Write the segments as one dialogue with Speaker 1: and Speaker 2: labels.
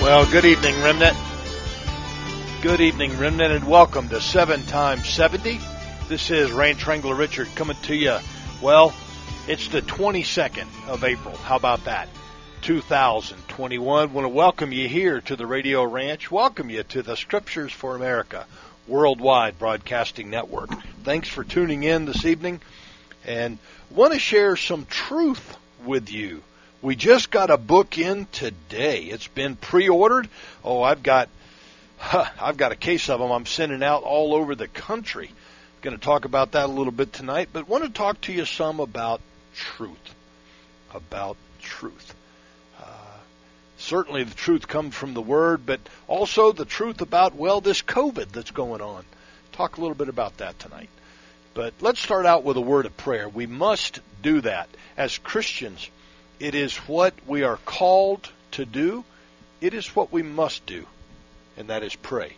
Speaker 1: Well, good evening, Remnant. Good evening, Remnant, and welcome to 7 times 70. This is Rain Trangler Richard coming to you. Well, it's the 22nd of April. How about that? 2021. Want to welcome you here to the Radio Ranch. Welcome you to the Scriptures for America Worldwide Broadcasting Network. Thanks for tuning in this evening, and want to share some truth with you. We just got a book in today. It's been pre-ordered. Oh, I've got a case of them I'm sending out all over the country. Going to talk about that a little bit tonight, but want to talk to you some about truth. Certainly the truth comes from the Word, but also the truth about, well, this COVID that's going on. Talk a little bit about that tonight. But let's start out with a word of prayer. We must do that. As Christians, it is what we are called to do. It is what we must do, and that is pray.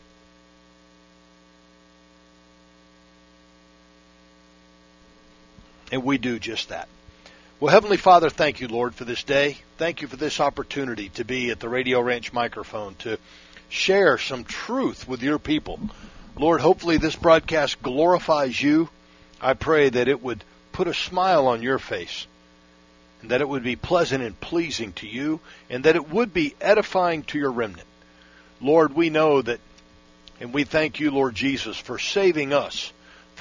Speaker 1: And we do just that. Well, Heavenly Father, thank you, Lord, for this day. Thank you for this opportunity to be at the Radio Ranch microphone to share some truth with your people. Lord, hopefully this broadcast glorifies you. I pray that it would put a smile on your face, and that it would be pleasant and pleasing to you, and that it would be edifying to your remnant. Lord, we know that, and we thank you, Lord Jesus, for saving us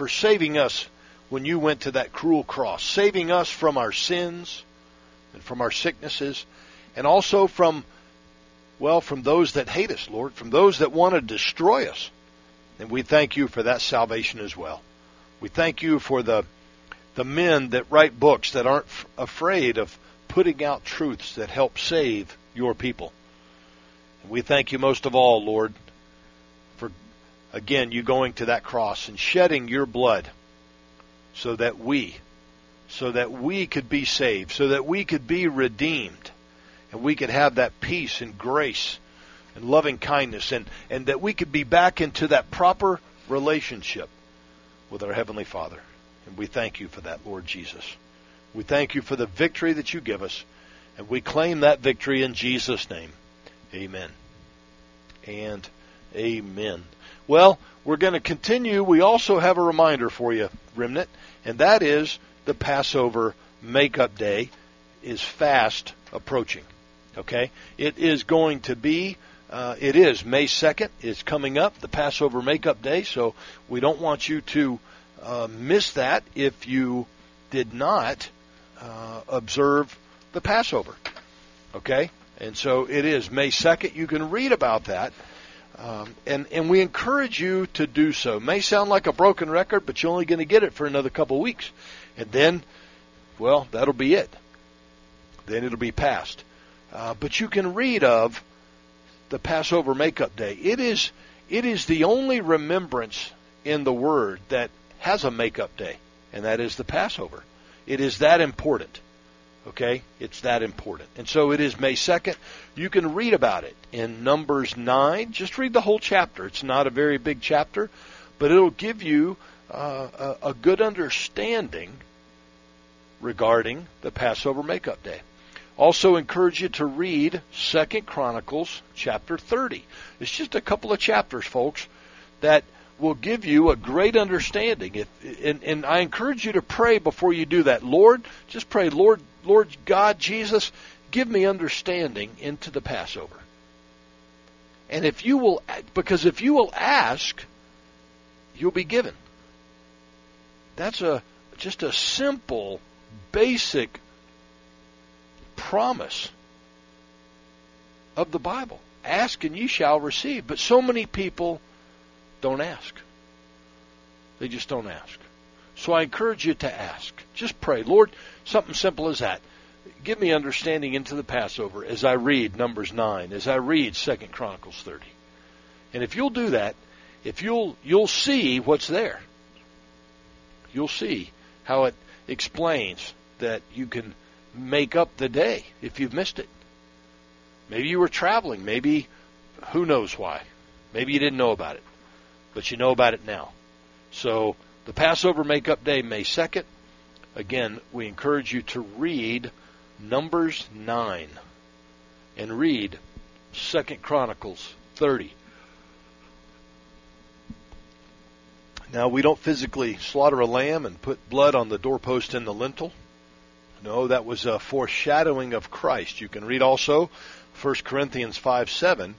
Speaker 1: when you went to that cruel cross, saving us from our sins and from our sicknesses, and also from those that hate us, Lord, from those that want to destroy us. And we thank you for that salvation as well. We thank you for the men that write books that aren't afraid of putting out truths that help save your people. And we thank you most of all, Lord, for, again, you going to that cross and shedding your blood so that we could be saved, so that we could be redeemed, and we could have that peace and grace and loving kindness, and that we could be back into that proper relationship with our Heavenly Father. And we thank you for that, Lord Jesus. We thank you for the victory that you give us, and we claim that victory in Jesus' name. Amen. And amen. Well, we're going to continue. We also have a reminder for you, Remnant, and that is the Passover Makeup Day is fast approaching. Okay? It is going to be, it is May 2nd. It's coming up, the Passover Makeup Day, so we don't want you to miss that if you did not observe the Passover. Okay? And so it is May 2nd. You can read about that. And we encourage you to do so. It may sound like a broken record, but you're only going to get it for another couple of weeks. And then, well, that'll be it. Then it'll be past. But you can read of the Passover Makeup Day. It is the only remembrance in the Word that has a makeup day, and that is the Passover. It is that important. Okay? It's that important. And so it is May 2nd. You can read about it in Numbers 9. Just read the whole chapter. It's not a very big chapter, but it'll give you a good understanding regarding the Passover Makeup Day. Also encourage you to read 2 Chronicles chapter 30. It's just a couple of chapters, folks, that will give you a great understanding. And I encourage you to pray before you do that. Lord, just pray, Lord God, Jesus, give me understanding into the Passover. And if you will ask, you'll be given. That's just a simple, basic promise of the Bible. Ask and ye shall receive. But so many people don't ask. They just don't ask. So I encourage you to ask. Just pray. Lord, something simple as that. Give me understanding into the Passover as I read Numbers 9, as I read 2 Chronicles 30. And if you'll do that, if you'll see what's there. You'll see how it explains that you can make up the day if you've missed it. Maybe you were traveling. Maybe, who knows why. Maybe you didn't know about it. But you know about it now. So the Passover Makeup Day, May 2nd. Again, we encourage you to read Numbers 9 and read 2 Chronicles 30. Now, we don't physically slaughter a lamb and put blood on the doorpost and the lintel. No, that was a foreshadowing of Christ. You can read also 1 Corinthians 5:7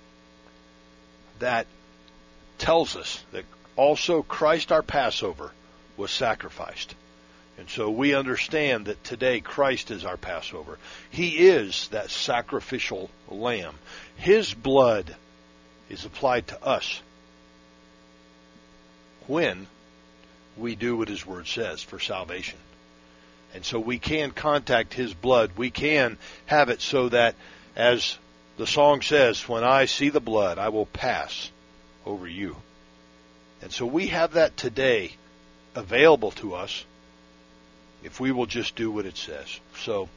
Speaker 1: that tells us that also Christ our Passover was sacrificed. And so we understand that today Christ is our Passover. He is that sacrificial lamb. His blood is applied to us when we do what His Word says for salvation. And so we can contact His blood. We can have it so that, as the song says, when I see the blood, I will pass over you. And so we have that today available to us if we will just do what it says. So,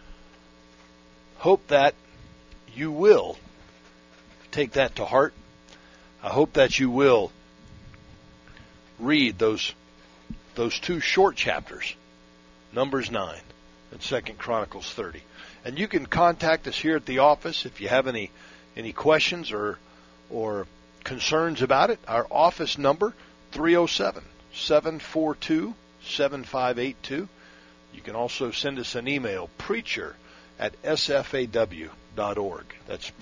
Speaker 1: hope that you will take that to heart. I hope that you will read those two short chapters, Numbers 9 and 2 Chronicles 30. And you can contact us here at the office if you have any questions or concerns about it. Our office number, 307-742-7582. You can also send us an email, preacher@sfaw.org. That's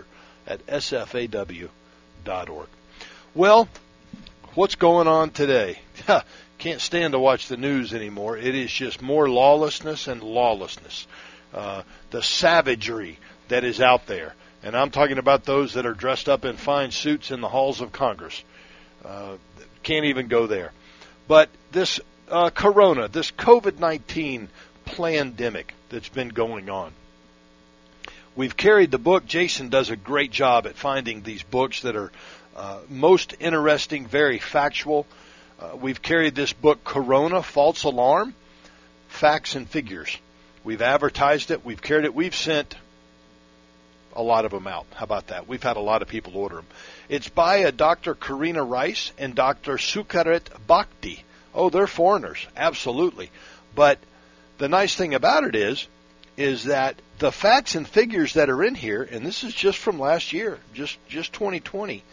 Speaker 1: preacher@sfaw.org. Well, what's going on today? Can't stand to watch the news anymore. It is just more lawlessness and lawlessness. The savagery that is out there. And I'm talking about those that are dressed up in fine suits in the halls of Congress. Can't even go there. But this corona, this COVID-19 pandemic that's been going on. We've carried the book. Jason does a great job at finding these books that are most interesting, very factual. We've carried this book, Corona, False Alarm, Facts and Figures. We've advertised it. We've carried it. We've sent a lot of them out. How about that? We've had a lot of people order them. It's by a Dr. Karina Rice and Dr. Sucharit Bhakti. Oh, they're foreigners. Absolutely. But the nice thing about it is that the facts and figures that are in here, and this is just from last year, just 2020,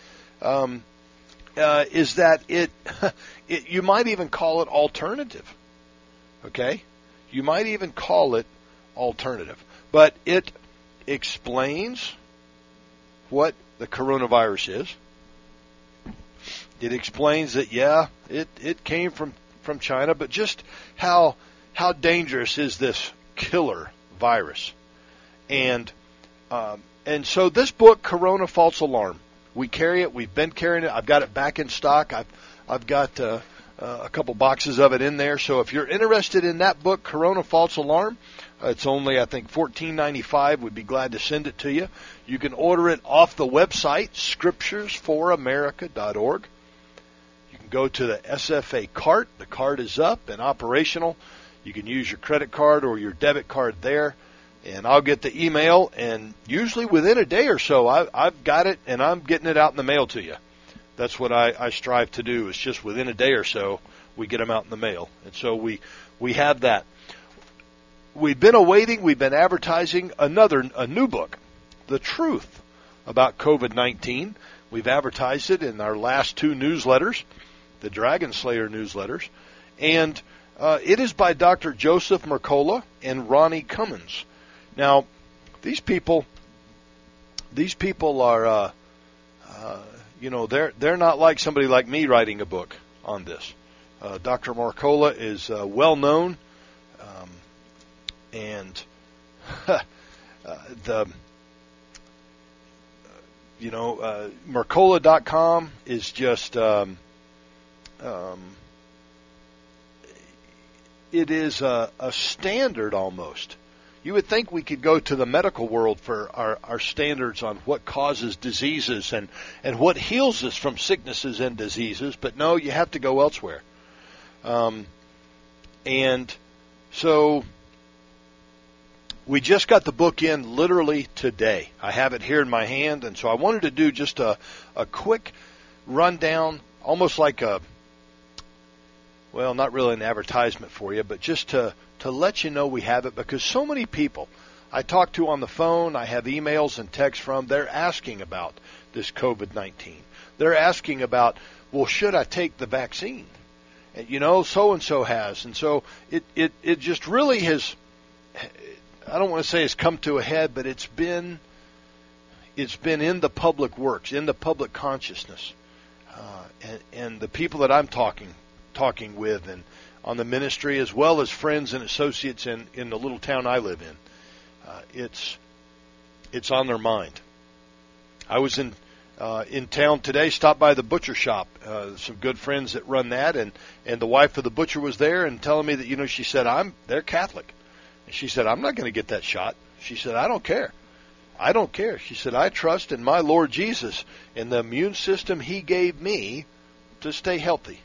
Speaker 1: is that it you might even call it alternative. Okay? You might even call it alternative. But it explains what the coronavirus is. It explains that, it came from China, but just how dangerous is this killer virus. And so this book, Corona, False Alarm, we carry it. We've been carrying it. I've got it back in stock. I've got a couple boxes of it in there. So if you're interested in that book, Corona, False Alarm, it's only, I think, $14.95. We'd be glad to send it to you. You can order it off the website, scripturesforamerica.org. You can go to the SFA cart. The cart is up and operational. You can use your credit card or your debit card there. And I'll get the email, and usually within a day or so, I've got it, and I'm getting it out in the mail to you. That's what I strive to do. It's just within a day or so, we get them out in the mail. And so we have that. We've been awaiting, we've been advertising a new book, The Truth About COVID-19. We've advertised it in our last two newsletters, the Dragon Slayer newsletters. And it is by Dr. Joseph Mercola and Ronnie Cummins. Now, these people are, they're not like somebody like me writing a book on this. Dr. Mercola is well known, and Mercola.com is just it is a standard almost. You would think we could go to the medical world for our standards on what causes diseases and what heals us from sicknesses and diseases, but no, you have to go elsewhere. And so we just got the book in literally today. I have it here in my hand, and so I wanted to do just a quick rundown, almost like not really an advertisement for you, but just to let you know we have it, because so many people, I talk to on the phone, I have emails and texts from, they're asking about this COVID-19. They're asking about, well, should I take the vaccine? And, so-and-so has. And so it just really has, I don't want to say it's come to a head, but it's been in the public works, in the public consciousness. And the people that I'm talking with and on the ministry, as well as friends and associates in the little town I live in, it's on their mind. I was in town today, stopped by the butcher shop, some good friends that run that, and the wife of the butcher was there and telling me that, she said, they're Catholic. And she said, I'm not going to get that shot. She said, I don't care. I don't care. She said, I trust in my Lord Jesus and the immune system He gave me to stay healthy.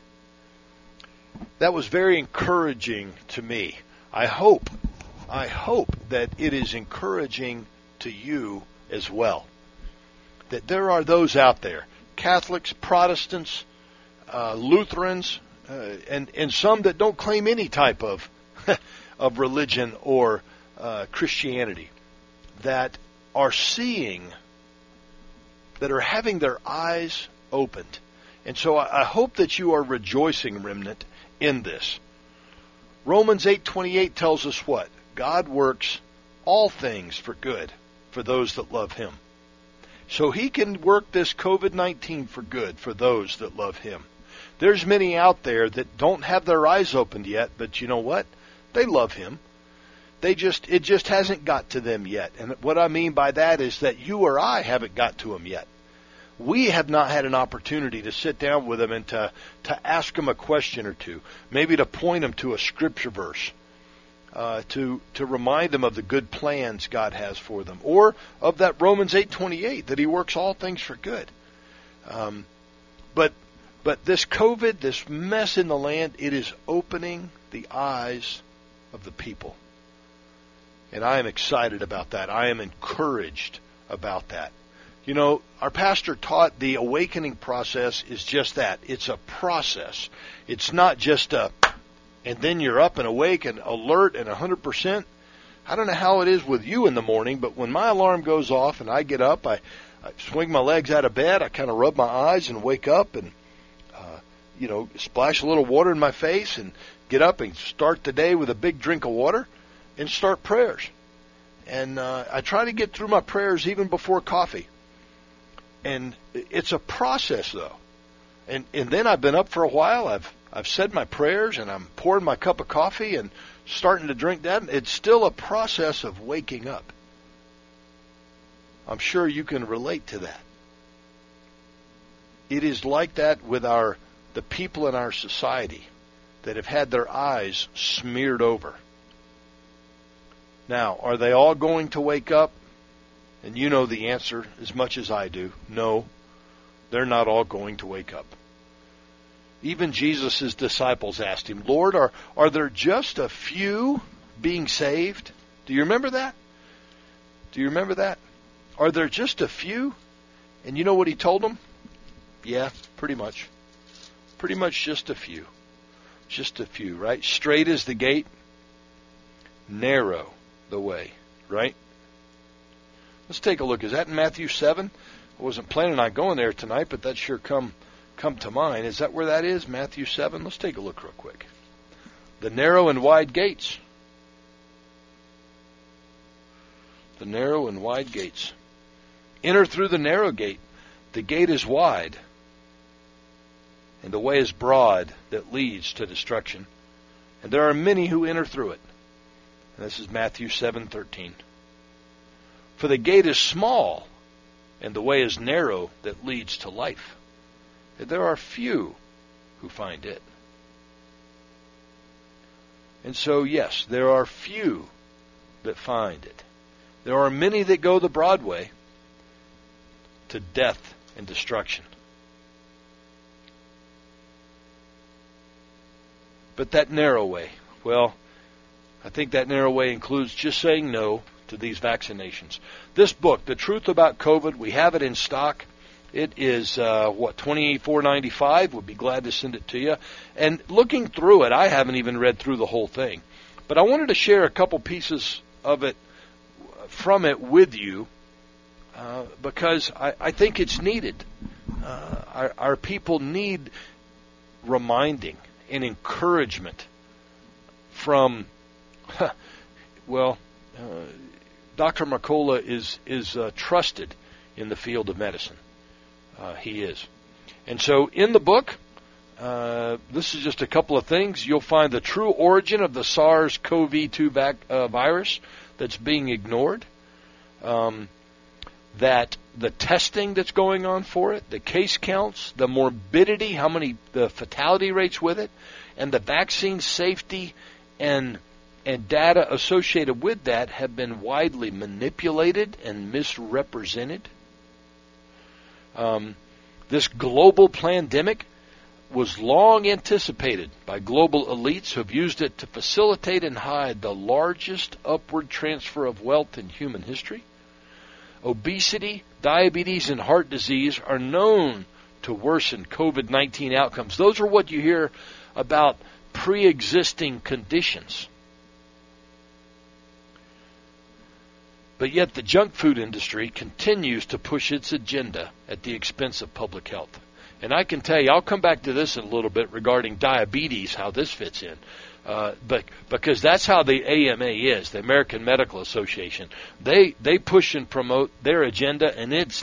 Speaker 1: That was very encouraging to me. I hope that it is encouraging to you as well. That there are those out there, Catholics, Protestants, Lutherans, and some that don't claim any type of of religion or Christianity, that are seeing, that are having their eyes opened. And so I hope that you are rejoicing, remnant, in this. Romans 8:28 tells us what? God works all things for good for those that love Him. So He can work this COVID-19 for good for those that love Him. There's many out there that don't have their eyes opened yet, but you know what? They love Him. It just hasn't got to them yet. And what I mean by that is that you or I haven't got to them yet. We have not had an opportunity to sit down with them and to ask them a question or two, maybe to point them to a scripture verse, to remind them of the good plans God has for them, or of that Romans 8:28 that He works all things for good. But this COVID, this mess in the land, it is opening the eyes of the people. And I am excited about that. I am encouraged about that. Our pastor taught the awakening process is just that. It's a process. It's not just and then you're up and awake and alert and 100%. I don't know how it is with you in the morning, but when my alarm goes off and I get up, I swing my legs out of bed, I kind of rub my eyes and wake up and, splash a little water in my face and get up and start the day with a big drink of water and start prayers. And I try to get through my prayers even before coffee. And it's a process, though. And then I've been up for a while. I've said my prayers, and I'm pouring my cup of coffee and starting to drink that. It's still a process of waking up. I'm sure you can relate to that. It is like that with the people in our society that have had their eyes smeared over. Now, are they all going to wake up? And you know the answer as much as I do. No, they're not all going to wake up. Even Jesus' disciples asked Him, Lord, are there just a few being saved? Do you remember that? Do you remember that? Are there just a few? And you know what He told them? Yeah, pretty much. Pretty much just a few. Just a few, right? Straight is the gate, narrow the way, right? Let's take a look. Is that in Matthew 7? I wasn't planning on going there tonight, but that sure come to mind. Is that where that is? Matthew 7? Let's take a look real quick. The narrow and wide gates. The narrow and wide gates. Enter through the narrow gate. The gate is wide, and the way is broad that leads to destruction. And there are many who enter through it. And this is Matthew 7:13. For the gate is small, and the way is narrow that leads to life. And there are few who find it. And so, yes, there are few that find it. There are many that go the broad way to death and destruction. But that narrow way, well, I think that narrow way includes just saying no to these vaccinations. This book, The Truth About COVID, we have it in stock. It is, $24.95. Would be glad to send it to you. And looking through it, I haven't even read through the whole thing. But I wanted to share a couple pieces of it from it with you because I think it's needed. Our people need reminding and encouragement from, Dr. Mercola is trusted in the field of medicine. He is. And so in the book, this is just a couple of things. You'll find the true origin of the SARS-CoV-2 virus that's being ignored, that the testing that's going on for it, the case counts, the morbidity, the fatality rates with it, and the vaccine safety and data associated with that have been widely manipulated and misrepresented. This global pandemic was long anticipated by global elites who have used it to facilitate and hide the largest upward transfer of wealth in human history. Obesity, diabetes, and heart disease are known to worsen COVID-19 outcomes. Those are what you hear about pre-existing conditions. But yet the junk food industry continues to push its agenda at the expense of public health. And I can tell you, I'll come back to this in a little bit regarding diabetes, how this fits in. But because that's how the AMA is, the American Medical Association. They push and promote their agenda, and it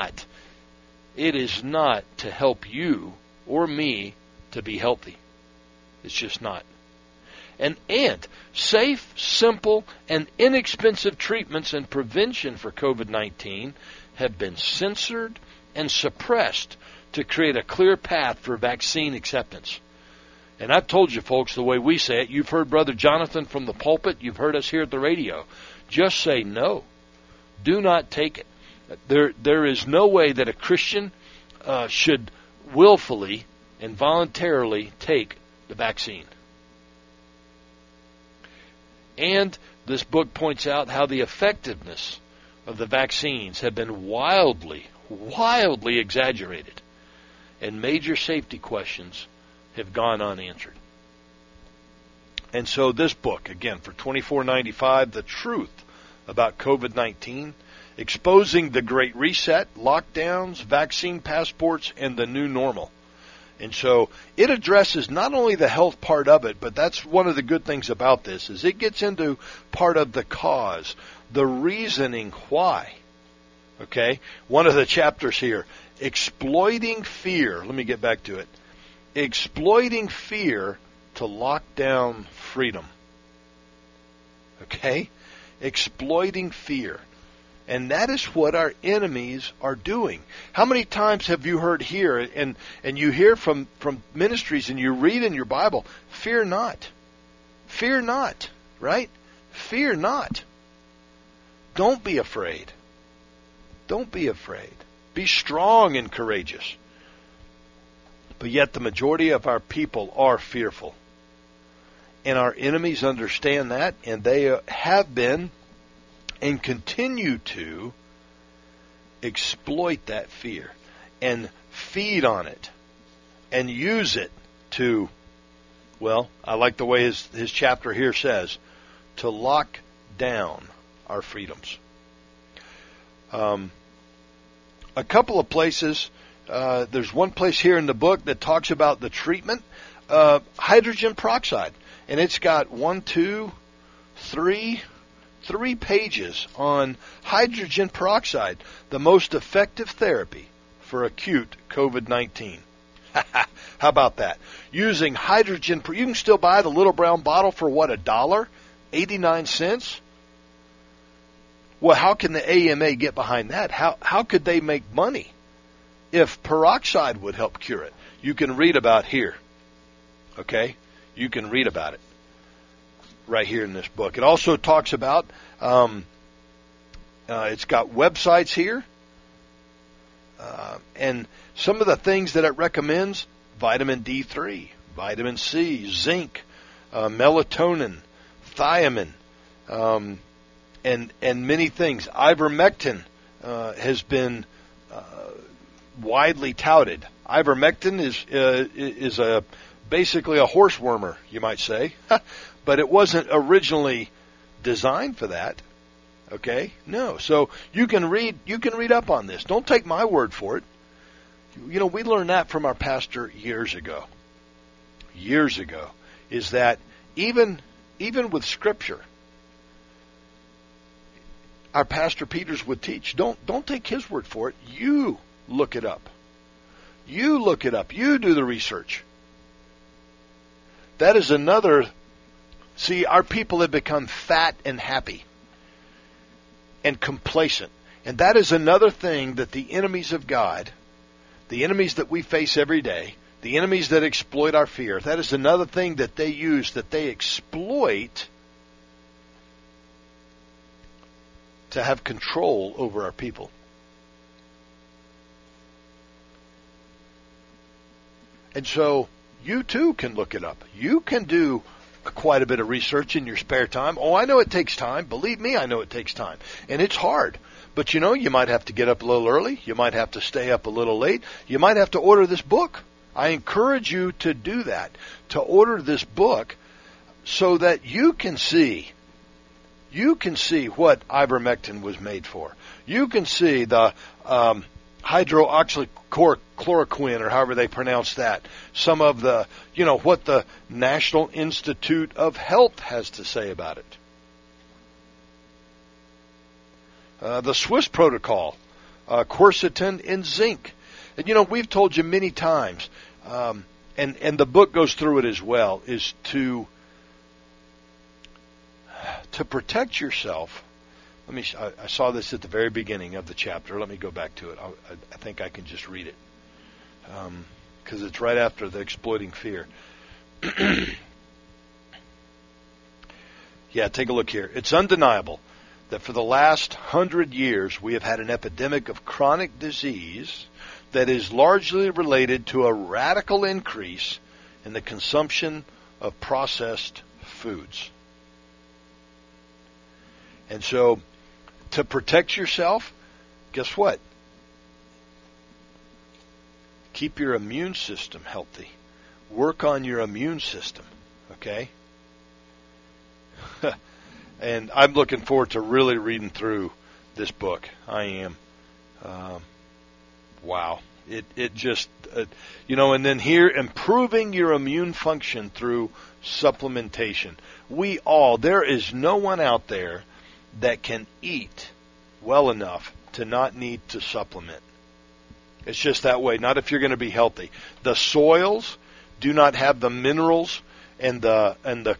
Speaker 1: is not to help you or me to be healthy. It's just not. And safe, simple, and inexpensive treatments and prevention for COVID-19 have been censored and suppressed to create a clear path for vaccine acceptance. And I've told you, folks, the way we say it. You've heard Brother Jonathan from the pulpit. You've heard us here at the radio. Just say no. Do not take it. There is no way that a Christian should willfully and voluntarily take the vaccine. And this book points out how the effectiveness of the vaccines have been wildly exaggerated, and major safety questions have gone unanswered. And so this book, again, for $24.95, The Truth About COVID-19, Exposing the Great Reset, Lockdowns, Vaccine Passports, and the New Normal. And so it addresses not only the health part of it, but that's one of the good things about this, is it gets into part of the cause, the reasoning why. Okay? One of the chapters here, exploiting fear. Let me get back to it. Exploiting fear to lock down freedom. Okay? Exploiting fear. And that is what our enemies are doing. How many times have you heard here, and you hear from ministries, and you read in your Bible, fear not. Fear not, right? Fear not. Don't be afraid. Don't be afraid. Be strong and courageous. But yet the majority of our people are fearful. And our enemies understand that, and they have been and continue to exploit that fear and feed on it and use it to, well, I like the way his chapter here says, to lock down our freedoms. A couple of places, there's one place here in the book that talks about the treatment of hydrogen peroxide, and it's got 3 pages on hydrogen peroxide, the most effective therapy for acute COVID-19. How about that? Using hydrogen, you can still buy the little brown bottle for what, $1? 89 cents? Well, how can the AMA get behind that? How could they make money if peroxide would help cure it? You can read about here. Okay? You can read about it right here in this book. It also talks about, it's got websites here, and some of the things that it recommends: vitamin D3, vitamin C, zinc, melatonin, thiamine, and many things. Ivermectin has been widely touted. Ivermectin is basically a horse wormer, you might say. But it wasn't originally designed for that. Okay? No. So you can read up on this. Don't take my word for it. You know, we learned that from our pastor years ago. Years ago, is that even with Scripture, our pastor Peters would teach. Don't take his word for it. You look it up. You look it up. You do the research. That is another. See, our people have become fat and happy and complacent. And that is another thing that the enemies of God, the enemies that we face every day, the enemies that exploit our fear, that is another thing that they use, that they exploit to have control over our people. And so you too can look it up. You can do quite a bit of research in your spare time. Oh, I know it takes time. Believe me, I know it takes time. And it's hard. But you know, you might have to get up a little early. You might have to stay up a little late. You might have to order this book. I encourage you to do that, to order this book so that you can see what ivermectin was made for. You can see the hydroxychloroquine, or however they pronounce that. Some of the, what the National Institute of Health has to say about it. The Swiss protocol, quercetin and zinc. And we've told you many times, and the book goes through it as well, is to protect yourself. I saw this at the very beginning of the chapter. Let me go back to it. I think I can just read it, because it's right after the exploiting fear. Yeah, take a look here. It's undeniable that for the last 100 years we have had an epidemic of chronic disease that is largely related to a radical increase in the consumption of processed foods. And so, to protect yourself, guess what? Keep your immune system healthy. Work on your immune system, okay? And I'm looking forward to really reading through this book. I am. Wow. It just, and then here, improving your immune function through supplementation. There is no one out there that can eat well enough to not need to supplement. It's just that way. Not if you're going to be healthy. The soils do not have the minerals and the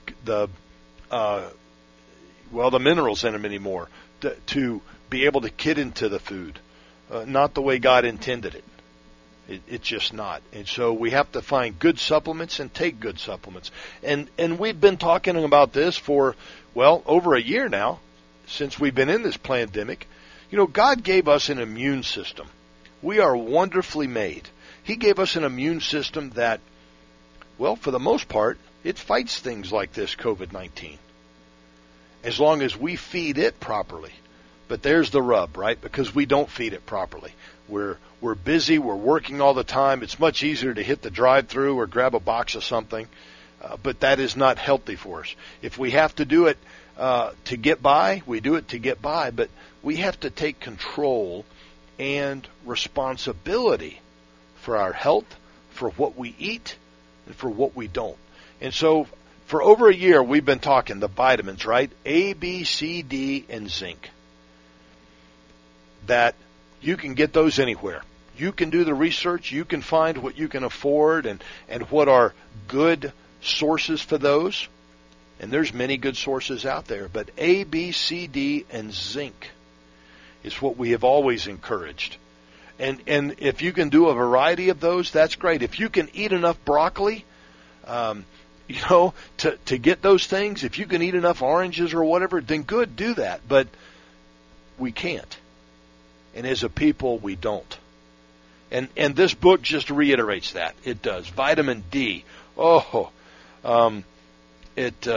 Speaker 1: minerals in them anymore to be able to get into the food. Not the way God intended it. It's just not. And so we have to find good supplements and take good supplements. And we've been talking about this for, over a year now, since we've been in this pandemic. God gave us an immune system. We are wonderfully made. He gave us an immune system that, for the most part, it fights things like this COVID-19. As long as we feed it properly. But there's the rub, right? Because we don't feed it properly. We're busy. We're working all the time. It's much easier to hit the drive-thru or grab a box of something. But that is not healthy for us. If we have to do it to get by, we do it to get by. But we have to take control and responsibility for our health, for what we eat, and for what we don't. And so for over a year, we've been talking the vitamins, right? A, B, C, D, and zinc. That you can get those anywhere. You can do the research. You can find what you can afford and what are good sources for those. And there's many good sources out there. But A, B, C, D, and zinc is what we have always encouraged. And if you can do a variety of those, that's great. If you can eat enough broccoli, to get those things, if you can eat enough oranges or whatever, then good, do that. But we can't. And as a people, we don't. And this book just reiterates that. It does. Vitamin D. It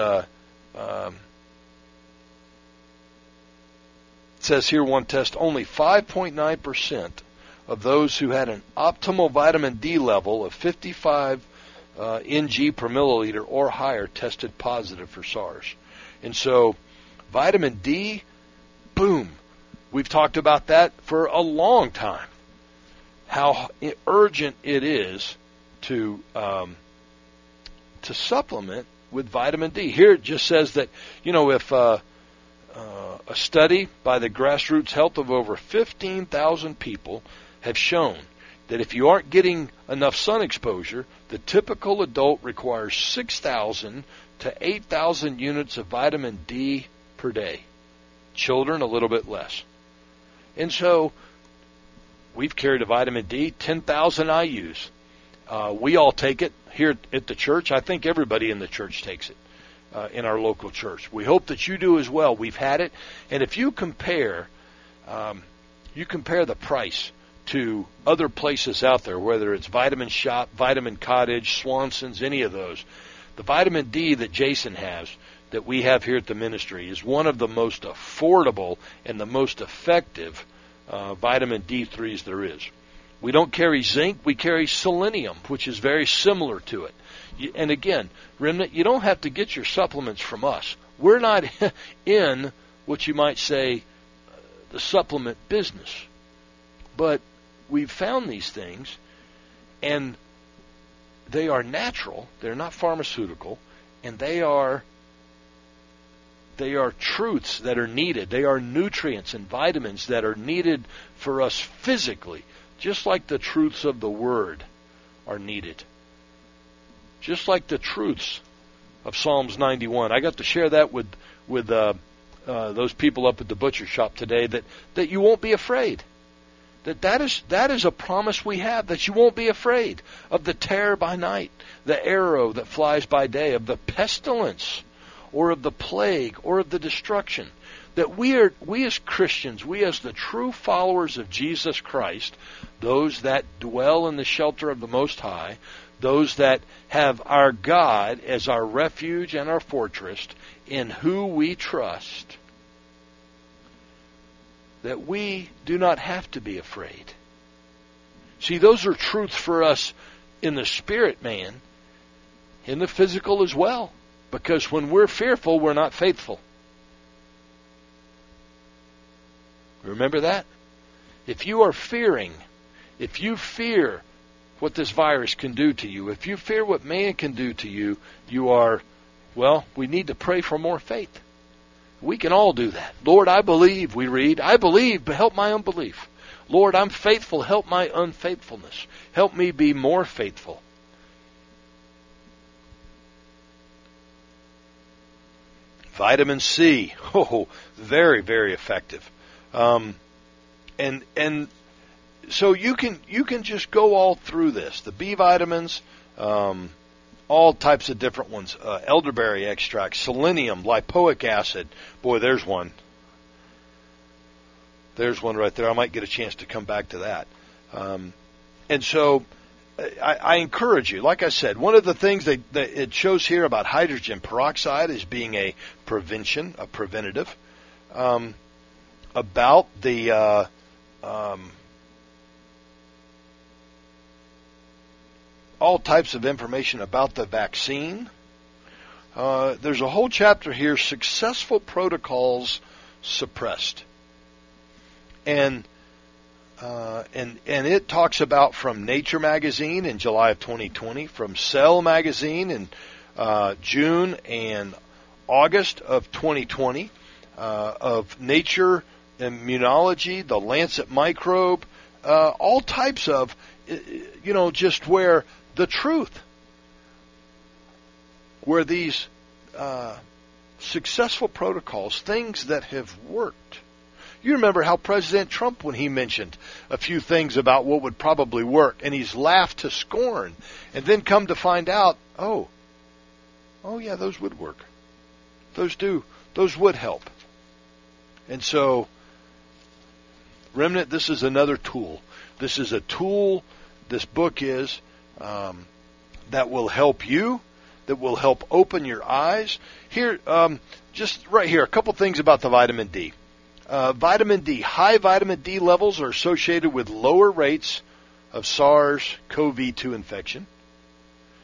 Speaker 1: says here, one test, only 5.9% of those who had an optimal vitamin D level of 55 Ng per milliliter or higher tested positive for SARS. And so vitamin D, boom. We've talked about that for a long time, how urgent it is to supplement with vitamin D. Here it just says that, if a study by the Grassroots Health of over 15,000 people have shown that if you aren't getting enough sun exposure, the typical adult requires 6,000 to 8,000 units of vitamin D per day. Children, a little bit less. And so we've carried a vitamin D, 10,000 IUs. We all take it here at the church. I think everybody in the church takes it in our local church. We hope that you do as well. We've had it. And if you compare the price to other places out there, whether it's Vitamin Shop, Vitamin Cottage, Swanson's, any of those, the vitamin D that Jason has, that we have here at the ministry, is one of the most affordable and the most effective vitamin D3s there is. We don't carry zinc, we carry selenium, which is very similar to it. And again, Remnant, you don't have to get your supplements from us. We're not in what you might say the supplement business. But we've found these things, and they are natural, they're not pharmaceutical, and they are truths that are needed. They are nutrients and vitamins that are needed for us physically, just like the truths of the Word are needed. Just like the truths of Psalms 91. I got to share that with those people up at the butcher shop today, that you won't be afraid. That is a promise we have, that you won't be afraid of the terror by night, the arrow that flies by day, of the pestilence, or of the plague, or of the destruction. That we as Christians, we as the true followers of Jesus Christ, those that dwell in the shelter of the Most High, those that have our God as our refuge and our fortress, in who we trust, that we do not have to be afraid. See, those are truths for us in the spirit man, in the physical as well. Because when we're fearful, we're not faithful. Remember that? If you are fearing, if you fear what this virus can do to you, if you fear what man can do to you, we need to pray for more faith. We can all do that. Lord, I believe, we read. I believe, but help my unbelief. Lord, I'm faithful. Help my unfaithfulness. Help me be more faithful. Vitamin C, very, very effective. And so you can just go all through this. The B vitamins, all types of different ones. Elderberry extract, selenium, lipoic acid. Boy, there's one. There's one right there. I might get a chance to come back to that. And so I encourage you, like I said, one of the things that it shows here about hydrogen peroxide as being a preventative, about the all types of information about the vaccine. There's a whole chapter here, successful protocols suppressed. And it talks about from Nature magazine in July of 2020, from Cell magazine in June and August of 2020, of Nature Immunology, the Lancet Microbe, all types of, just where the truth, where these successful protocols, things that have worked. You remember how President Trump, when he mentioned a few things about what would probably work, and he's laughed to scorn, and then come to find out, oh yeah, those would work. Those would help. And so, Remnant, this is another tool. This is a tool, this book is, that will help you, that will help open your eyes. Here, just right here, a couple things about the vitamin D. Vitamin D. High vitamin D levels are associated with lower rates of SARS-CoV-2 infection.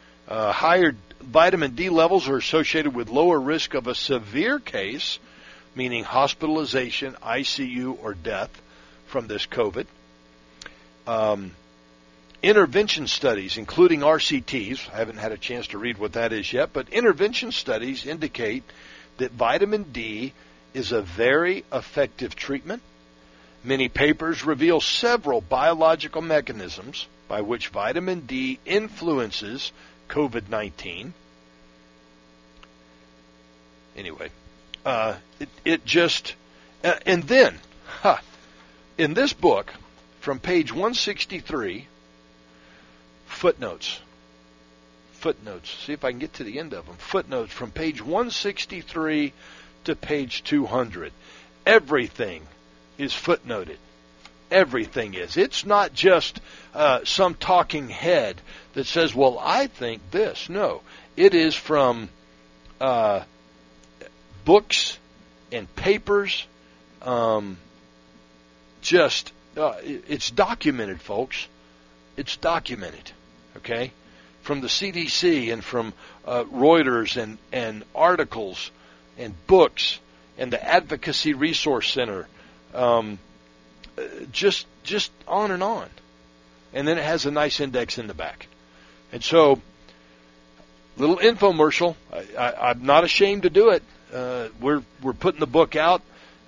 Speaker 1: Higher vitamin D levels are associated with lower risk of a severe case meaning hospitalization, ICU, or death from this COVID. Intervention studies, including RCTs, I haven't had a chance to read what that is yet, but intervention studies indicate that vitamin D is a very effective treatment. Many papers reveal several biological mechanisms by which vitamin D influences COVID-19. Anyway, and then, in this book, from page 163, footnotes. See if I can get to the end of them. Footnotes from page 163 to page 200. Everything is footnoted. Everything is. It's not just some talking head that says, well, I think this. No. It is from books and papers. It's documented, folks. It's documented. Okay? From the CDC and from Reuters and articles and books and the Advocacy Resource Center. Just on and on. And then it has a nice index in the back. And so, little infomercial. I'm not ashamed to do it. We're putting the book out.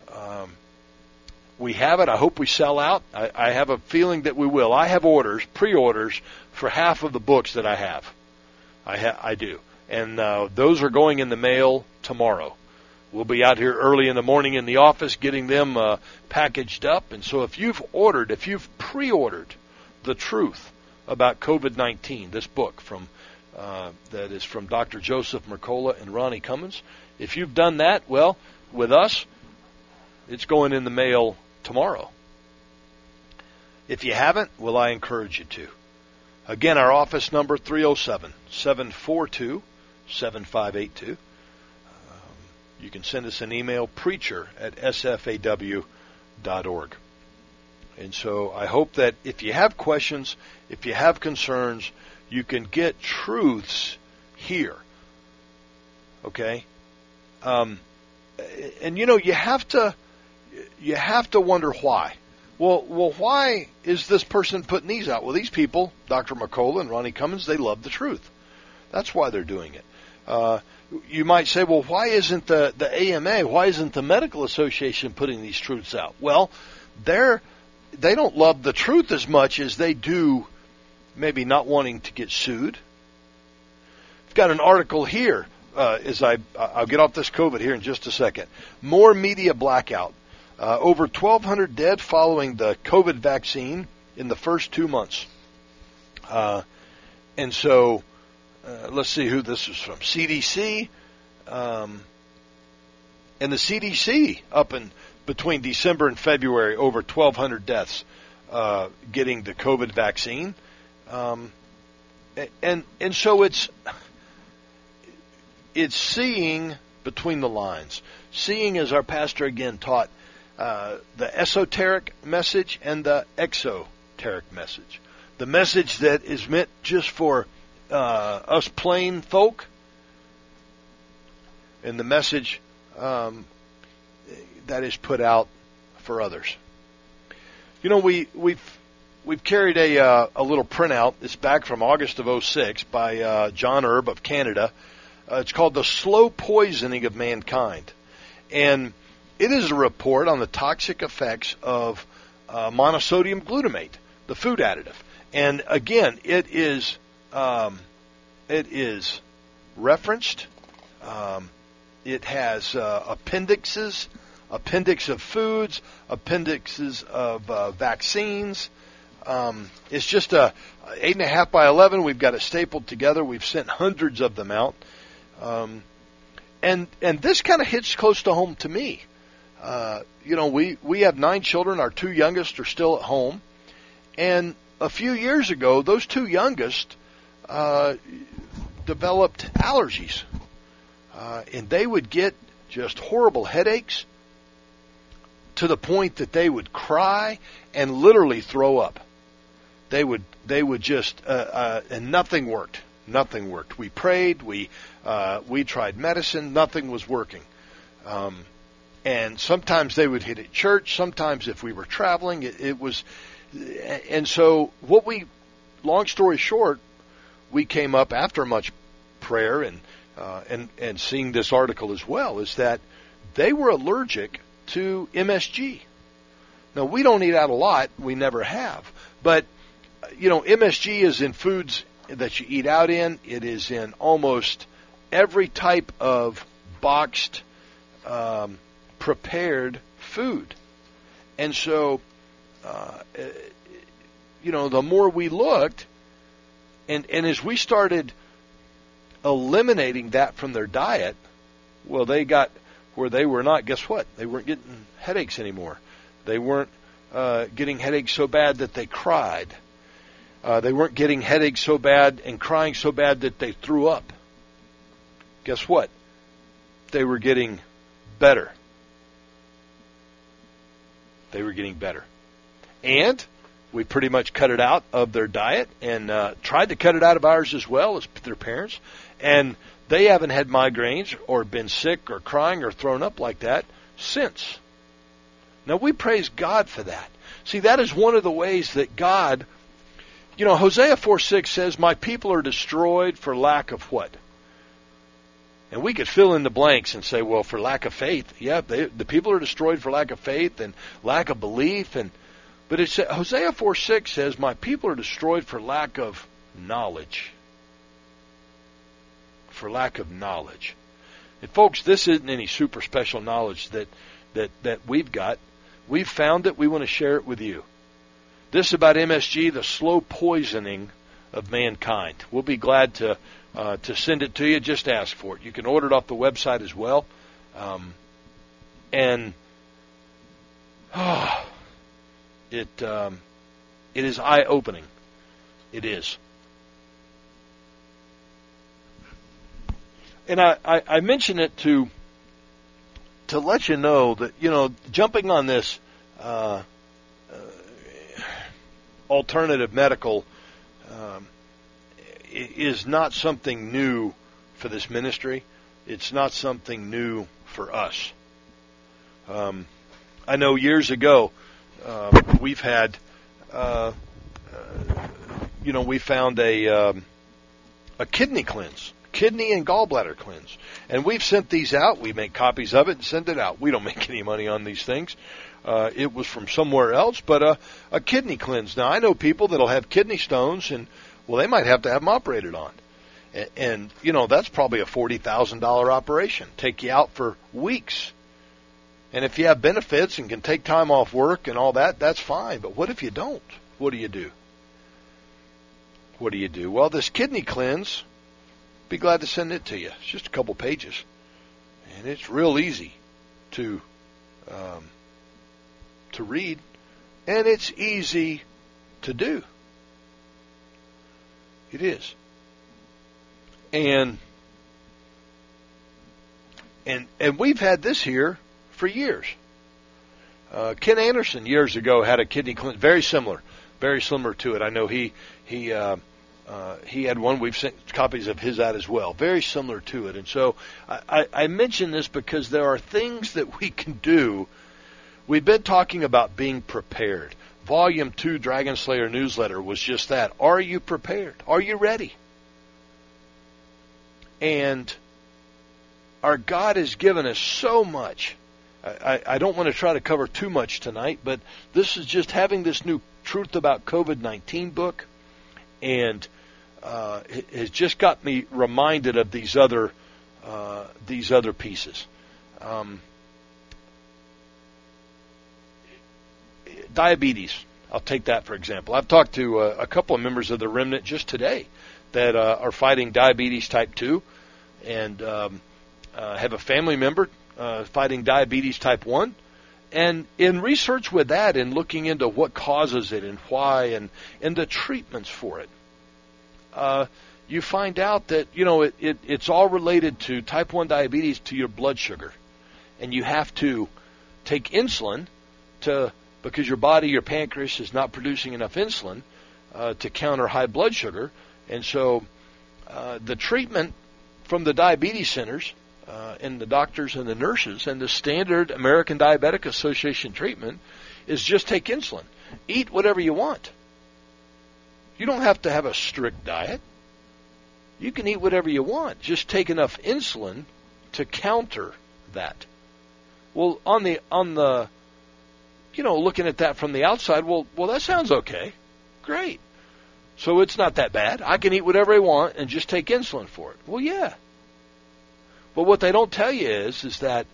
Speaker 1: We have it. I hope we sell out. I have a feeling that we will. I have pre-orders for half of the books that I have. I do. And those are going in the mail tomorrow. We'll be out here early in the morning in the office getting them packaged up. And so if you've pre-ordered The Truth About COVID-19, this book that is from Dr. Joseph Mercola and Ronnie Cummins, if you've done that, well, with us, it's going in the mail tomorrow. If you haven't, well, I encourage you to. Again, our office number, 307-742-7582. You can send us an email, preacher@sfaw.org. And so I hope that if you have questions, if you have concerns, you can get truths here. Okay? And you have to wonder why. Well, why is this person putting these out? Well, these people, Dr. McCullough and Ronnie Cummins, they love the truth. That's why they're doing it. You might say, well, why isn't the AMA, why isn't the Medical Association putting these truths out? Well, they don't love the truth as much as they do maybe not wanting to get sued. I've got an article here. I'll get off this COVID here in just a second. More media blackout. Over 1,200 dead following the COVID vaccine in the first 2 months. And so, let's see who this is from. CDC. And the CDC up in between December and February, over 1,200 deaths getting the COVID vaccine. And so it's seeing between the lines. Seeing, as our pastor again taught, the esoteric message and the exoteric message. The message that is meant just for us plain folk, and the message that is put out for others. We've carried a little printout. It's back from August of 2006 by John Erb of Canada. It's called The Slow Poisoning of Mankind. And it is a report on the toxic effects of monosodium glutamate, the food additive. And again, it is referenced. It has appendix of foods, appendixes of vaccines. It's just a 8.5 by 11. We've got it stapled together. We've sent hundreds of them out. And this kind of hits close to home to me. We have 9 children. Our 2 youngest are still at home. And a few years ago, those 2 youngest developed allergies. And they would get just horrible headaches to the point that they would cry and literally throw up. They would just, and nothing worked. Nothing worked. We prayed. We tried medicine. Nothing was working. And sometimes they would hit at church. Sometimes if we were traveling, it was. And so long story short, we came up after much prayer and seeing this article as well, is that they were allergic to MSG. Now, we don't eat out a lot. We never have. But, MSG is in foods that you eat out in. It is in almost every type of boxed, prepared food. And so, the more we looked, and as we started eliminating that from their diet, well, they got where they were not, guess what? They weren't getting headaches anymore. They weren't getting headaches so bad that they cried. They weren't getting headaches so bad and crying so bad that they threw up. Guess what? They were getting better. They were getting better. And we pretty much cut it out of their diet and tried to cut it out of ours as well as their parents. And they haven't had migraines or been sick or crying or thrown up like that since. Now, we praise God for that. See, that is one of the ways that God, Hosea 4:6 says, my people are destroyed for lack of what? And we could fill in the blanks and say, well, for lack of faith. Yeah, the people are destroyed for lack of faith and lack of belief. But Hosea 4:6 says, my people are destroyed for lack of knowledge. For lack of knowledge. And folks, this isn't any super special knowledge that we've got. We've found it. We want to share it with you. This about MSG, the slow poisoning of mankind. We'll be glad to send it to you. Just ask for it. You can order it off the website as well. It is eye-opening. It is. And I mention it to let you know that, jumping on this alternative medical is not something new for this ministry. It's not something new for us. I know years ago we've had, we found a kidney cleanse. Kidney and gallbladder cleanse. And we've sent these out. We make copies of it and send it out. We don't make any money on these things. It was from somewhere else, but a kidney cleanse. Now, I know people that'll have kidney stones, and, well, they might have to have them operated on. And that's probably a $40,000 operation. Take you out for weeks. And if you have benefits and can take time off work and all that, that's fine. But what if you don't? What do you do? What do you do? Well, this kidney cleanse, be glad to send it to you. It's just a couple pages. And it's real easy to read. And it's easy to do. It is. And we've had this here for years. Ken Anderson years ago had a kidney cleanse, very similar to it. I know he had one. We've sent copies of his out as well, very similar to it. And so I mention this because there are things that we can do. We've been talking about being prepared. Volume 2 Dragon Slayer newsletter was just that. Are you prepared? Are you ready? And our God has given us so much. I don't want to try to cover too much tonight, but this is just having this new Truth About COVID-19 book, and it has just got me reminded of these other pieces. Diabetes. I'll take that for example. I've talked to a couple of members of the remnant just today that are fighting diabetes type 2, and have a family member fighting diabetes type 1. And in research with that and looking into what causes it and why and the treatments for it, you find out that, it's all related to type 1 diabetes, to your blood sugar. And you have to take insulin because your body, your pancreas, is not producing enough insulin to counter high blood sugar. And so the treatment from the diabetes centers and the doctors and the nurses, and the standard American Diabetic Association treatment is just take insulin. Eat whatever you want. You don't have to have a strict diet. You can eat whatever you want. Just take enough insulin to counter that. Well, on the looking at that from the outside, well, that sounds okay. Great. So it's not that bad. I can eat whatever I want and just take insulin for it. Well, yeah. But what they don't tell you is that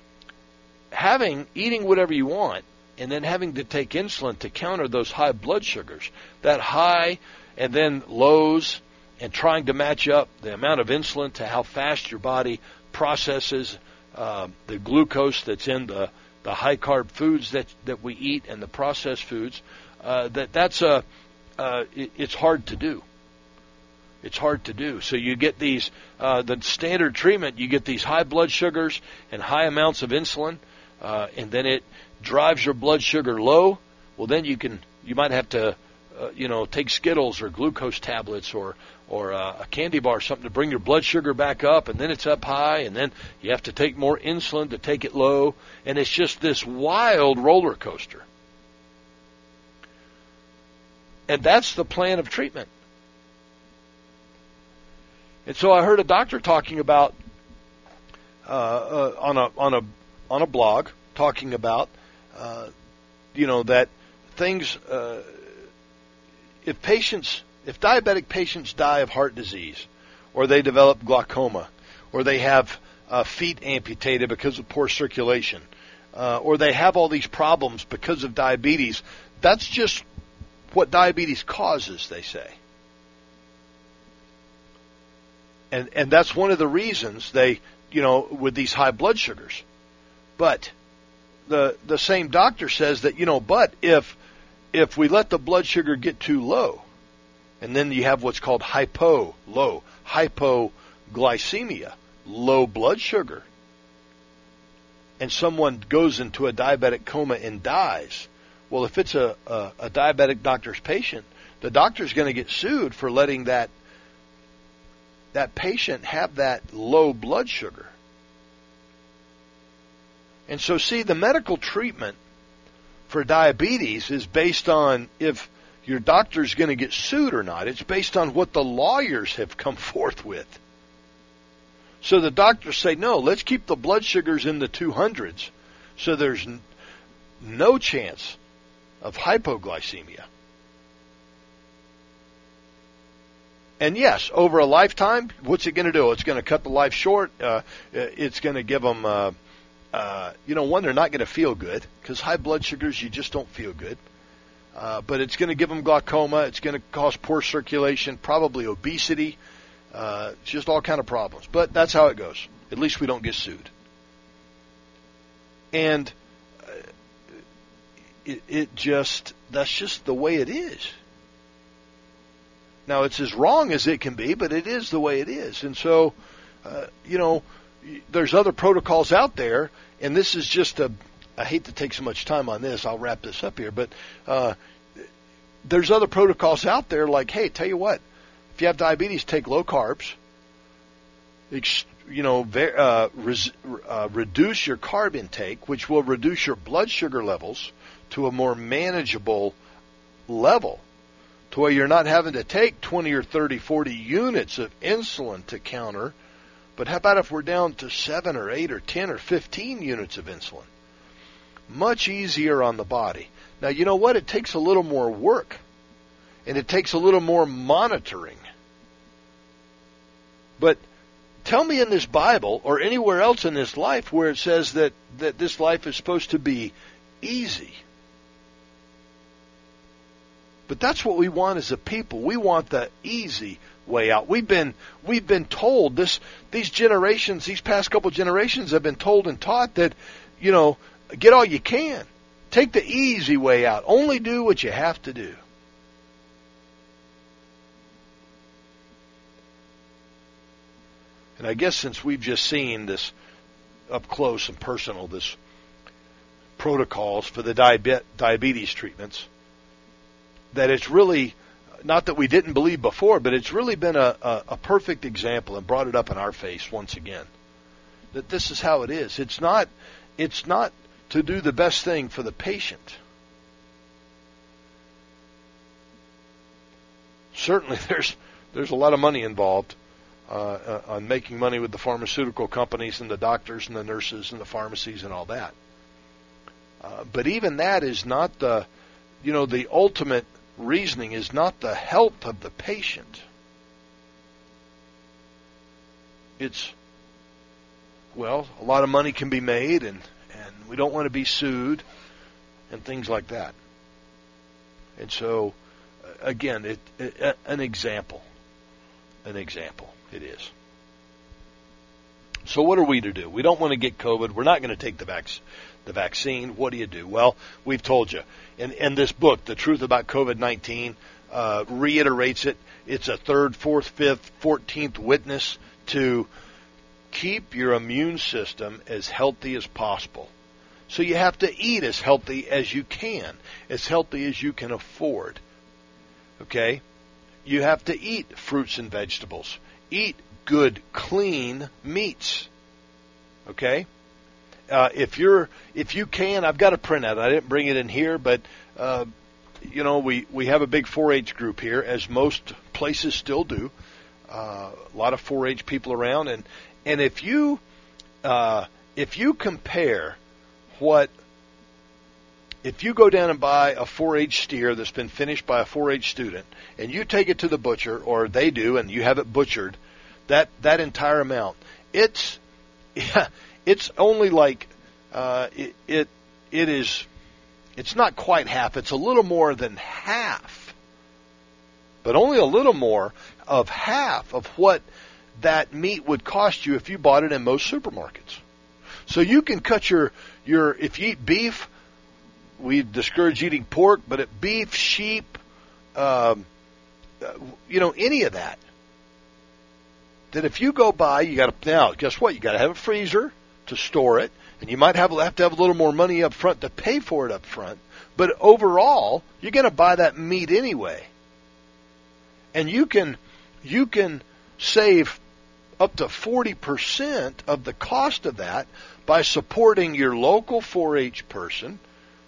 Speaker 1: eating whatever you want and then having to take insulin to counter those high blood sugars, that high and then lows, and trying to match up the amount of insulin to how fast your body processes the glucose that's in the high-carb foods that we eat and the processed foods, it's hard to do. It's hard to do. So you get these, the standard treatment, you get these high blood sugars and high amounts of insulin, and then it drives your blood sugar low. Well, then you might have to, take Skittles or glucose tablets or a candy bar or something to bring your blood sugar back up, and then it's up high, and then you have to take more insulin to take it low, and it's just this wild roller coaster. And that's the plan of treatment. And so I heard a doctor talking about on a blog talking about that things if diabetic patients die of heart disease, or they develop glaucoma, or they have feet amputated because of poor circulation, or they have all these problems because of diabetes, that's just what diabetes causes, they say. And that's one of the reasons with these high blood sugars. But the same doctor says that, but if we let the blood sugar get too low, and then you have what's called hypoglycemia, low blood sugar, and someone goes into a diabetic coma and dies. Well, if it's a diabetic doctor's patient, the doctor's going to get sued for letting that patient have that low blood sugar. And so, see, the medical treatment for diabetes is based on if your doctor's going to get sued or not. It's based on what the lawyers have come forth with. So the doctors say, no, let's keep the blood sugars in the 200s so there's no chance of hypoglycemia. And yes, over a lifetime, what's it going to do? It's going to cut the life short. It's going to give them, one, they're not going to feel good, because high blood sugars, you just don't feel good. But it's going to give them glaucoma. It's going to cause poor circulation, probably obesity, just all kind of problems. But that's how it goes. At least we don't get sued. And that's just the way it is. Now, it's as wrong as it can be, but it is the way it is. And so, there's other protocols out there, and this is just I hate to take so much time on this. I'll wrap this up here. But there's other protocols out there like, hey, tell you what, if you have diabetes, take low carbs, reduce your carb intake, which will reduce your blood sugar levels to a more manageable level, to where you're not having to take 20 or 30, 40 units of insulin to counter. But how about if we're down to 7 or 8 or 10 or 15 units of insulin? Much easier on the body. Now, you know what? It takes a little more work, and it takes a little more monitoring. But tell me in this Bible or anywhere else in this life where it says that this life is supposed to be easy. But that's what we want as a people. We want the easy way out. We've been told these generations, these past couple generations have been told and taught that, get all you can. Take the easy way out. Only do what you have to do. And I guess since we've just seen this up close and personal, this protocols for the diabetes treatments, that it's really, not that we didn't believe before, but it's really been a perfect example and brought it up in our face once again. that this is how it is. It's not to do the best thing for the patient. Certainly there's a lot of money involved on making money with the pharmaceutical companies and the doctors and the nurses and the pharmacies and all that. But even that is not the ultimate reasoning is not the health of the patient. It's, well, a lot of money can be made and we don't want to be sued and things like that. And so, again, an example it is. So what are we to do? We don't want to get COVID. We're not going to take the vaccine. What do? Well, we've told you. And this book, The Truth About COVID-19, reiterates it. It's a third, fourth, fifth, 14th witness to keep your immune system as healthy as possible. So you have to eat as healthy as you can afford. Okay? You have to eat fruits and vegetables. Eat good, clean meats. Okay? If you can, I've got a printout. I didn't bring it in here, but we have a big 4-H group here, as most places still do. A lot of 4-H people around, and if you compare if you go down and buy a 4-H steer that's been finished by a 4-H student, and you take it to the butcher, or they do, and you have it butchered, that entire amount, it's only like it's not quite half. It's a little more than half, but only a little more of half of what that meat would cost you if you bought it in most supermarkets. So you can cut your if you eat beef, we discourage eating pork, but beef, sheep, any of that. That if you go buy, now guess what? You got to have a freezer to store it, and you might have to have a little more money up front to pay for it up front. But overall, you're going to buy that meat anyway, and you can save up to 40% of the cost of that by supporting your local 4-H person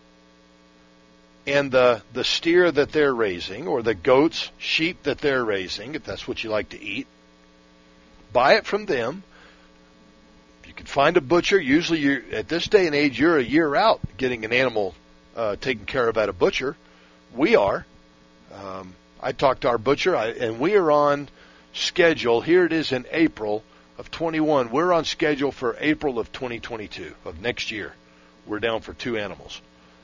Speaker 1: and the steer that they're raising, or the goats, sheep that they're raising, if that's what you like to eat. Buy it from them. You can find a butcher. Usually, at this day and age, you're a year out getting an animal taken care of at a butcher. We are. I talked to our butcher, and we are on schedule. Here it is in April of 21. We're on schedule for April of 2022, of next year. We're down for 2 animals.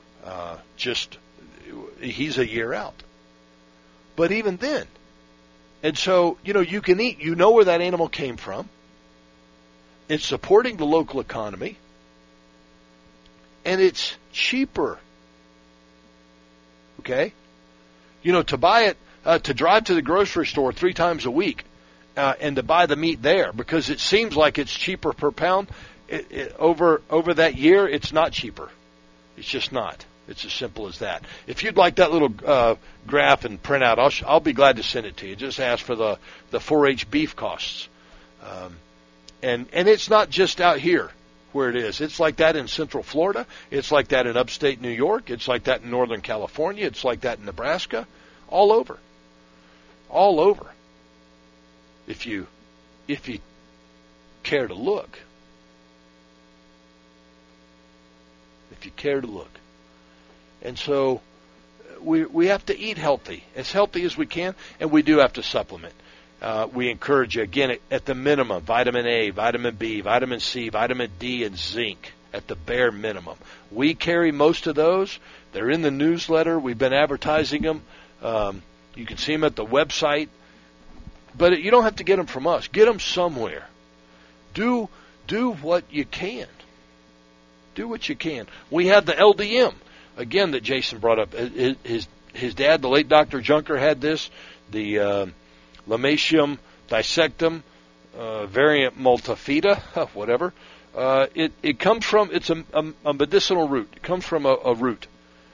Speaker 1: He's a year out. But even then, and so, you can eat. You know where that animal came from. It's supporting the local economy. And it's cheaper. Okay? To buy it, to drive to the grocery store 3 times a week and to buy the meat there, because it seems like it's cheaper per pound, over that year, it's not cheaper. It's just not. It's as simple as that. If you'd like that little graph and printout, I'll be glad to send it to you. Just ask for the 4-H beef costs. And it's not just out here where it is. It's like that in Central Florida. It's like that in upstate New York. It's like that in Northern California. It's like that in Nebraska. All over. All over. If you care to look. If you care to look. And so we have to eat healthy as we can, and we do have to supplement. We encourage you, again, at the minimum, vitamin A, vitamin B, vitamin C, vitamin D, and zinc at the bare minimum. We carry most of those. They're in the newsletter. We've been advertising them. You can see them at the website. But you don't have to get them from us. Get them somewhere. Do what you can. Do what you can. We have the LDM, again, that Jason brought up. His dad, the late Dr. Junker, had this. The Lomatium dissectum, variant multifida, whatever. It comes from, it's a medicinal root. It comes from a root.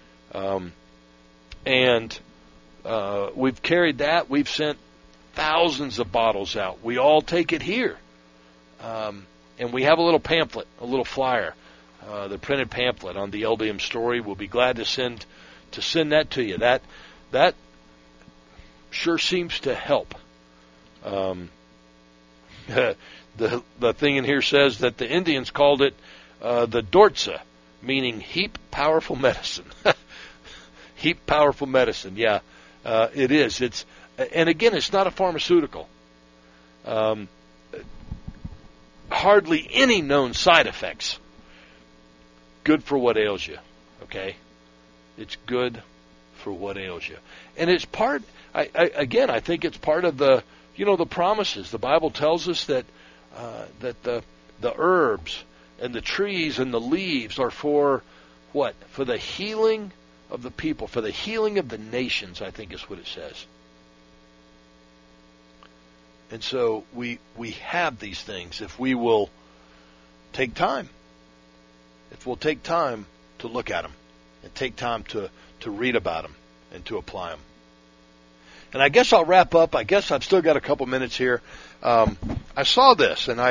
Speaker 1: And we've carried that. We've sent thousands of bottles out. We all take it here. And we have a little pamphlet, a little flyer, the printed pamphlet on the LDM story. We'll be glad to send that to you. That sure seems to help. The thing in here says that the Indians called it the Dortza, meaning heap powerful medicine. Heap powerful medicine. Yeah, it is. And again, it's not a pharmaceutical. Hardly any known side effects. Good for what ails you. Okay, it's good for what ails you, and it's part. I think it's part of the the promises. The Bible tells us that the herbs and the trees and the leaves are for what? For the healing of the people, for the healing of the nations, I think is what it says. And so we have these things if we will take time. If we'll take time to look at them and take time to read about them and to apply them. And I guess I'll wrap up. I guess I've still got a couple minutes here. I saw this, and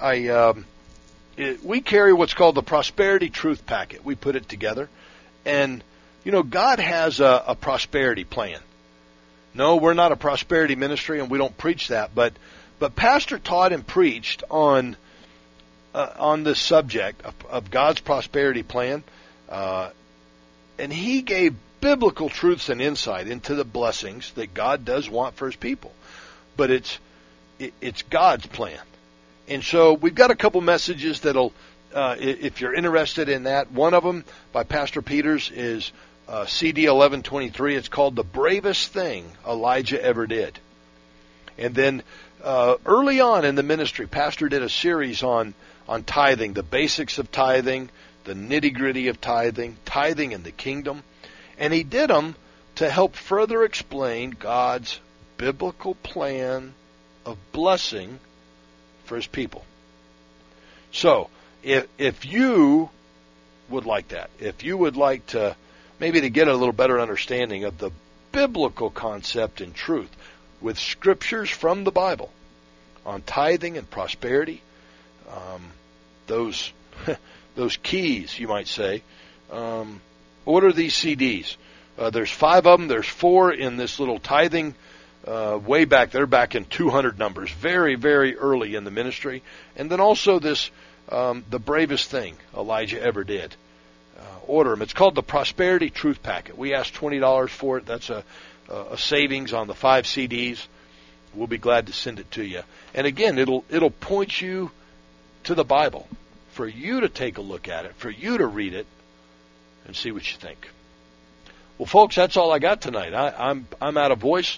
Speaker 1: we carry what's called the Prosperity Truth Packet. We put it together, and God has a prosperity plan. No, we're not a prosperity ministry, and we don't preach that. But Pastor taught and preached on this subject of God's prosperity plan, and he gave biblical truths and insight into the blessings that God does want for His people. But it's God's plan, and so we've got a couple messages that'll, if you're interested in that. One of them by Pastor Peters is CD 1123. It's called "The Bravest Thing Elijah Ever Did." And then early on in the ministry, Pastor did a series on tithing, the basics of tithing, the nitty-gritty of tithing, tithing in the kingdom. And he did them to help further explain God's biblical plan of blessing for His people. So, if you would like that, if you would like to maybe to get a little better understanding of the biblical concept and truth with scriptures from the Bible on tithing and prosperity, those keys, you might say, order these CDs. There's 5 of them. There's 4 in this little tithing way back. They're back in 200 numbers, very, very early in the ministry. And then also this, The Bravest Thing Elijah Ever Did. Order them. It's called the Prosperity Truth Packet. We asked $20 for it. That's a savings on the 5 CDs. We'll be glad to send it to you. And again, it'll point you to the Bible for you to take a look at it, for you to read it, and see what you think. Well, folks, that's all I got tonight. I'm out of voice.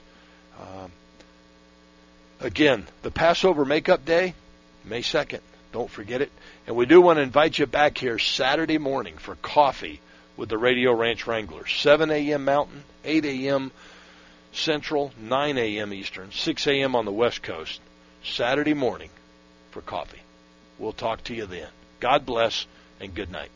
Speaker 1: Again, the Passover Makeup Day, May 2nd. Don't forget it. And we do want to invite you back here Saturday morning for coffee with the Radio Ranch Wranglers. 7 a.m. Mountain, 8 a.m. Central, 9 a.m. Eastern, 6 a.m. on the West Coast. Saturday morning for coffee. We'll talk to you then. God bless and good night.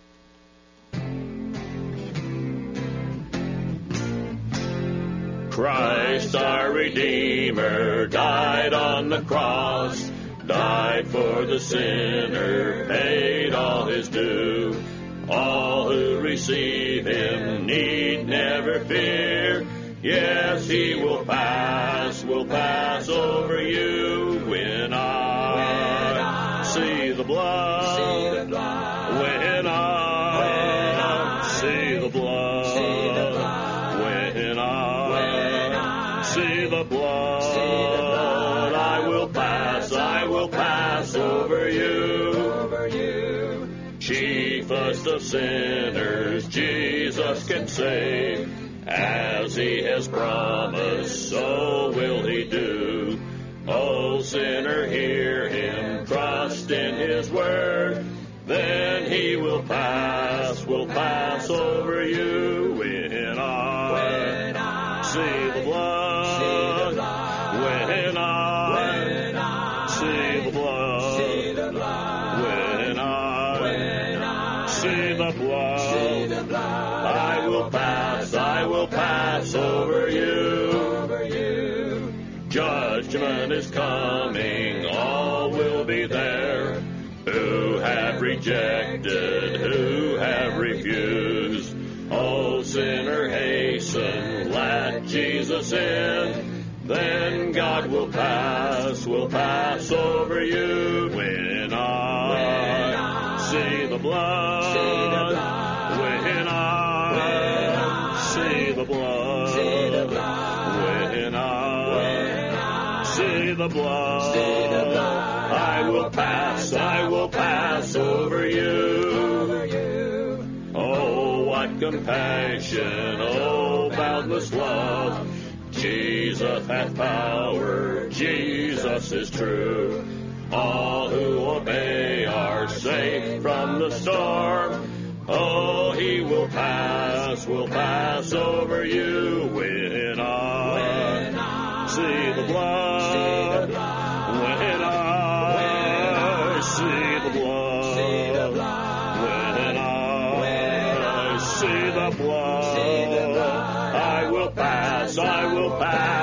Speaker 2: Christ our Redeemer died on the cross, died for the sinner, paid all his due. All who receive Him need never fear. Yes, He will pass over you. When I see the blood, when I see the blood, when I see the blood, I will pass over you. Chiefest of sinners, Jesus can save. As He has promised, so will He do. O sinner, hear Him, trust in His word. Then He will pass over you. When I see the blood, when I see the blood, when I see the blood, I will pass over you. Judgment is coming, all will be there. Who have rejected, who have refused. O sinner, hasten, let Jesus in. Then God will pass over you. When I see the blood, when I see the blood, when I see the blood, I will pass over you. Oh, what compassion, oh, boundless love. Jesus hath power, Jesus is true. All who obey are safe from the storm. Oh, he will pass over you. When I see the blood, when I see the blood, when I see the blood, I will pass